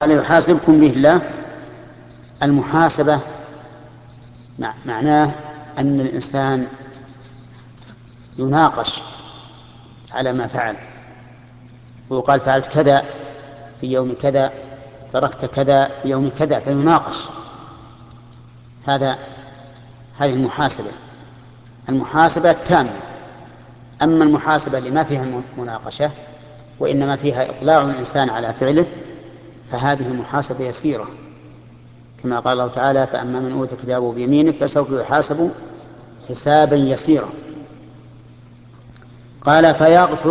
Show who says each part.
Speaker 1: قال يحاسبكم به الله. المحاسبة معناه أن الإنسان يناقش على ما فعل، ويقال فعلت كذا في يوم كذا، تركت كذا في يوم كذا، فيناقش. هذه المحاسبة التامة. أما المحاسبة اللي ما فيها مناقشة وإنما فيها إطلاع الإنسان على فعله، فهذه محاسبة يسيرة، كما قال الله تعالى: فأما من أوتي كتابه بيمينه فسوف يحاسب حسابا يسيرا. قال: فيغفر